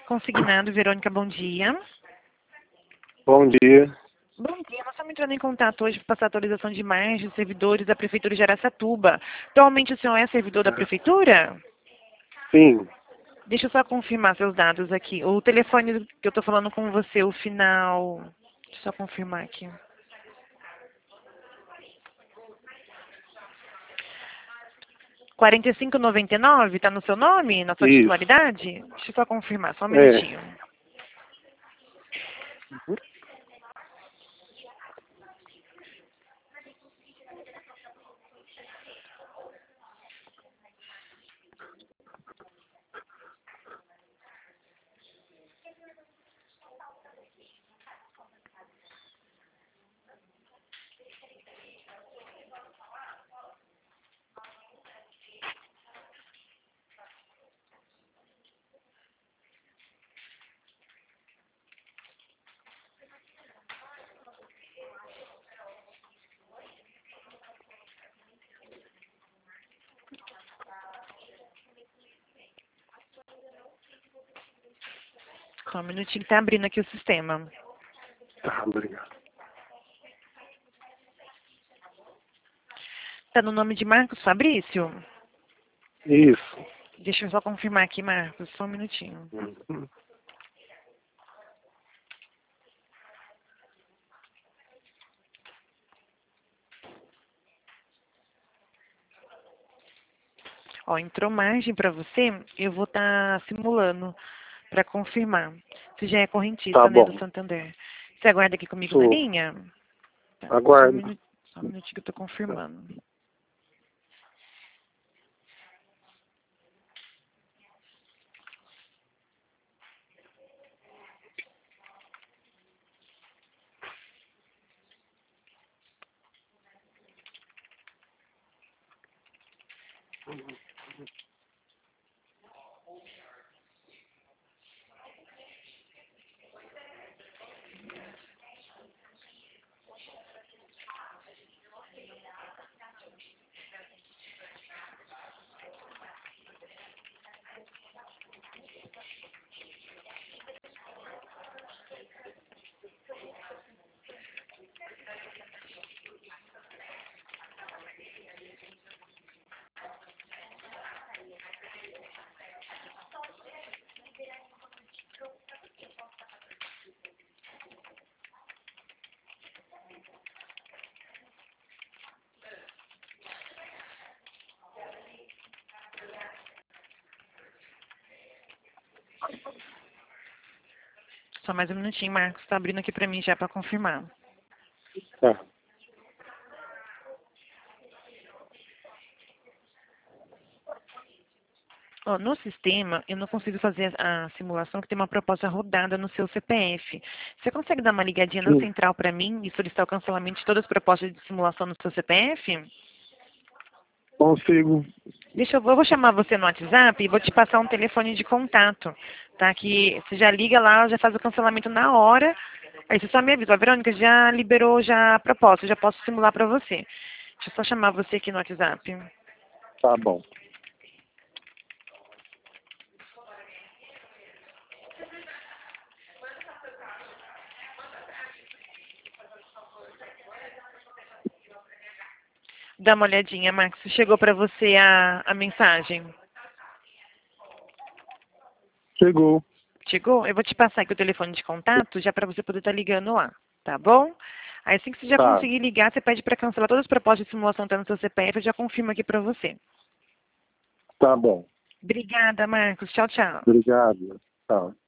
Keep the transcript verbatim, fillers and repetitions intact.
Consignado, Verônica, bom dia. Bom dia. Bom dia, nós estamos entrando em contato hoje para passar a atualização de imagens dos servidores da Prefeitura de Araçatuba. Atualmente o senhor é servidor da Prefeitura? Sim, Deixa eu só confirmar seus dados aqui. O telefone que eu estou falando com você, o final... Deixa eu só confirmar aqui. quarenta e cinco noventa e nove, está no seu nome, na sua isso. titularidade? Deixa eu só confirmar, só um É. minutinho. Só um minutinho que está abrindo aqui o sistema. Tá, obrigado. Está no nome de Marcos Fabrício? Isso. Deixa eu só confirmar aqui, Marcos, só um minutinho. Uhum. Ó, entrou margem para você, eu vou estar simulando para confirmar. Você já é correntista, Tá né, bom. do Santander. Você aguarda aqui comigo na Sou. linha? Tá, só um Aguardo. minutinho, só um minutinho que eu estou confirmando. Só mais um minutinho, Marcos, está abrindo aqui para mim já para confirmar. Tá. Ó, no sistema, eu não consigo fazer a simulação que tem uma proposta rodada no seu C P F. Você consegue dar uma ligadinha na Sim. central para mim e solicitar o cancelamento de todas as propostas de simulação no seu C P F? Consigo. Deixa eu, eu vou chamar você no WhatsApp e vou te passar um telefone de contato, tá? Que você já liga lá, já faz o cancelamento na hora. Aí você só me avisa, a Verônica já liberou já a proposta, eu já posso simular para você. Deixa eu só chamar você aqui no WhatsApp. Tá bom. Dá uma olhadinha, Max. Chegou para você a, a mensagem? Chegou. Chegou? Eu vou te passar aqui o telefone de contato, já para você poder estar ligando lá, tá bom? Aí assim que você já Tá. conseguir ligar, você pede para cancelar todas as propostas de simulação que tá no seu C P F, eu já confirmo aqui para você. Tá bom. Obrigada, Marcos. Tchau, tchau. Obrigado. Tchau.